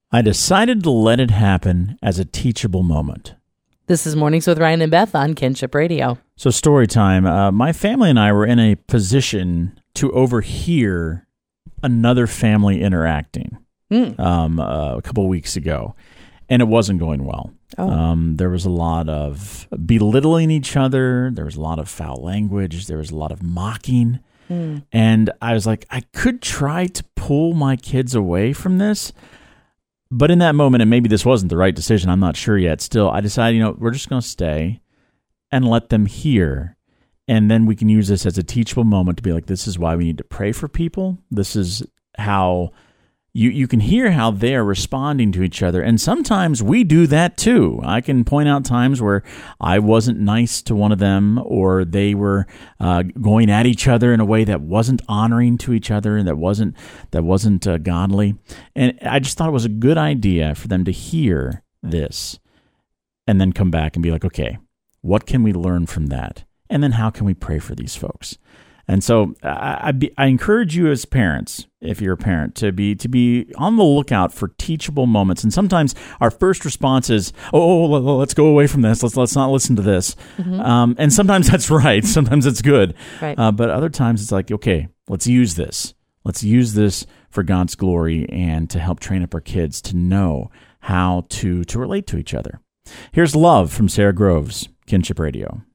I decided to let it happen as a teachable moment. This is Mornings with Ryan and Beth on Kinship Radio. So story time. My family and I were in a position to overhear another family interacting a couple of weeks ago, and it wasn't going well. There was a lot of belittling each other. There was a lot of foul language. There was a lot of mocking. And I was like, I could try to pull my kids away from this. But in that moment, and maybe this wasn't the right decision, I'm not sure yet. Still, I decided, we're just going to stay and let them hear. And then we can use this as a teachable moment to be like, this is why we need to pray for people. This is how you can hear how they're responding to each other. And sometimes we do that too. I can point out times where I wasn't nice to one of them, or they were going at each other in a way that wasn't honoring to each other and that wasn't godly. And I just thought it was a good idea for them to hear this and then come back and be like, okay, what can we learn from that? And then how can we pray for these folks? And so I encourage you as parents, if you're a parent, to be on the lookout for teachable moments. And sometimes our first response is, let's go away from this. Let's not listen to this. And sometimes that's right. Sometimes it's good. Right. But other times it's like, okay, let's use this. Let's use this for God's glory and to help train up our kids to know how to relate to each other. Here's Love from Sarah Groves, Kinship Radio.